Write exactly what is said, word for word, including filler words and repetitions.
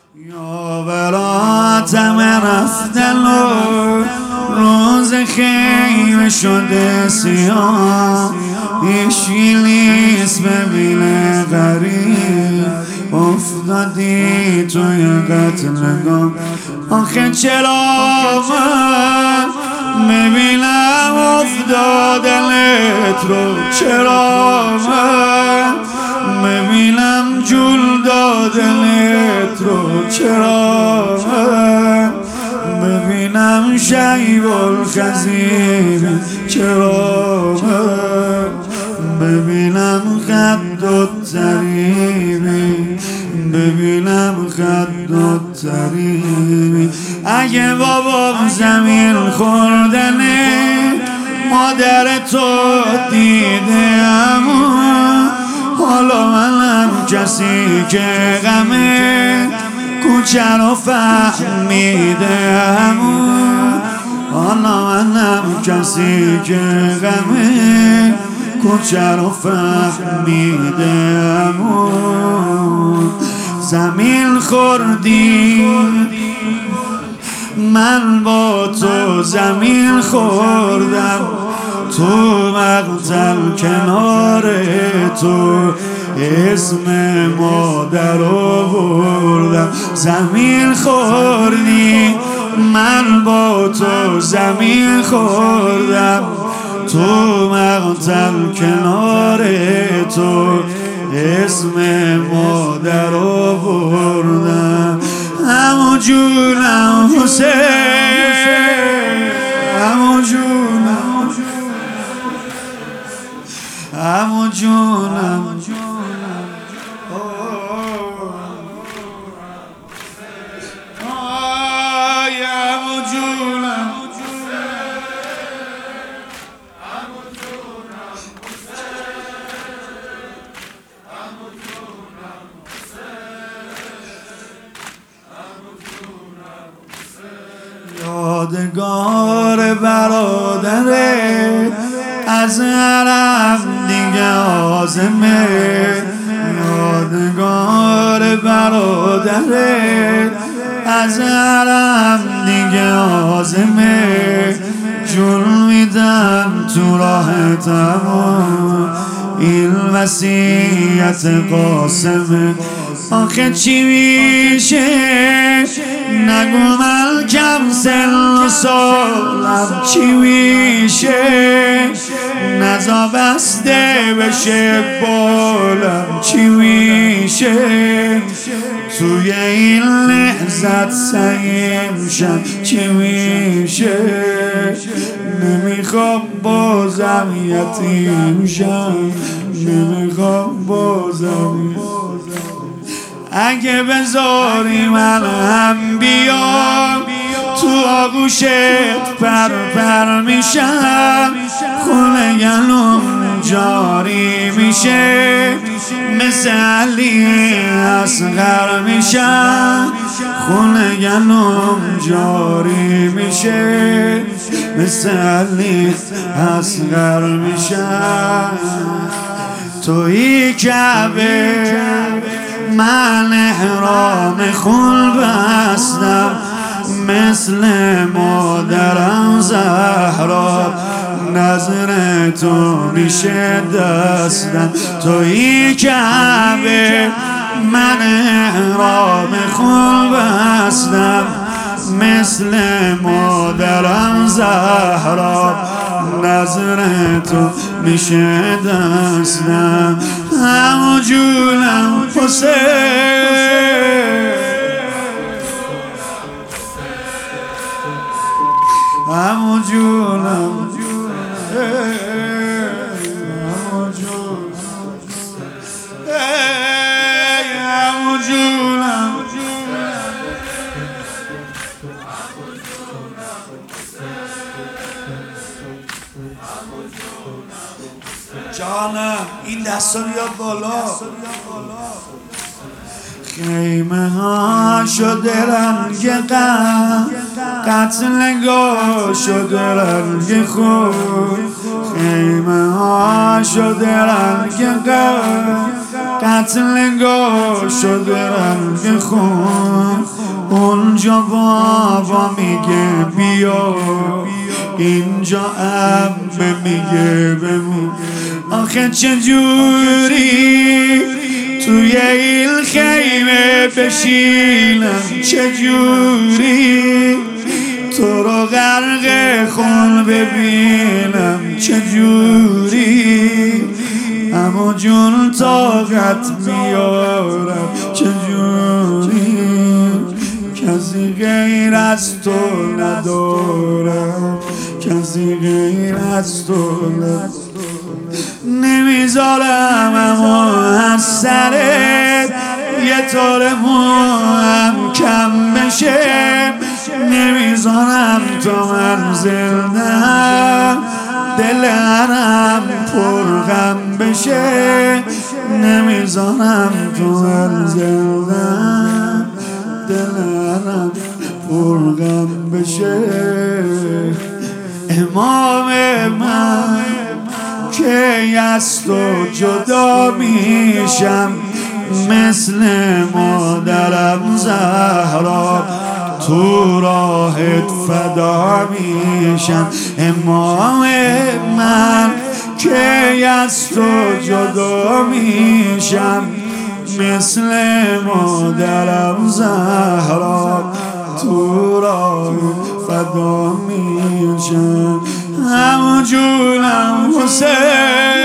یا براتم رفتن و روز خیمه شده سیاه، هیچی نیست ببینه غریب افتادی توی قتلگاه. آخه چرا من ببینم افتادنت رو، چرا من ببینم جول دادنت رو، چرا من ببینم شیب الخزیبی، چرا من ببینم خد و تریبی، ببینم خد و تریبی. اگه بابام زمین خوردنه مادر تو دیدم، حالا منم کسی که غمه کوچه رو فهمیدم، حالا منم کسی که غمه کوچه رو فهمیدم. زمین خوردی من با تو زمین خوردم، تو مقتل کنار تو اسم مادر آوردم. زمین خوردی من با تو زمین خوردم، تو مقتل کنار تو اسم مادر آوردم. همون جونم حسین، همون جونم، همون جونم، آی همون جونم، یادگار برادره از عرب دیگه آزمه، یادگار برادره از عرب دیگه آزمه. جون میدم تو راه تمام این وصیت قاسمه. آخه چی میشه نگو من کم سن سالم، چی میشه نزا بسته بشه بالم، چی میشه توی این لحظت سعیم شم، چی میشه نمیخوام بازم یتیم شم، نمیخوام بازم. اگه بذاری من هم بیام تو آغوشت پر پر میشم، خونه گلوم جاری میشه مثل علی اصغر میشم، خونه گلوم جاری میشه مثل علی اصغر میشم. توی کعبه من احرام خون بستم مثل مادرم زهرا، نظر تو میشه دستم. توی کعبه من احرام خون بستم مثل مادرم زهرا، نظر تو میشه دستم. همون جونم حسین، همون جونم، همون جونم، همون جونم، جانم این دستا بیاد بالا. خیمه ها شده رنگ غم، قتلگاه شده رنگ خون، خیمه ها شده رنگ غم، قتلگاه شده رنگ خون. اونجا بابا میگه بیا، اینجا عمه میگه بمون. آخه چجوری توی این خیمه بشینم، چجوری تو رو غرق خون ببینم، چجوری اما جون طاقت میارم، چجوری کسی غیر از تو ندارم، کسی غیر از تو ندارم. نمیذارم اما از سرت یه طور موام کم بشه، نمیذارم تا من زندم دل هرم پرغم بشه، نمیذارم تا من زندم دل هرم پرغم بشه. امام من که از تو جدا میشم، مثل مادرم زهرا تو راهت فدا میشم. امام من که از تو جدا میشم، مثل مادرم زهرا تو راهت فدا میشم. همون جونم حسین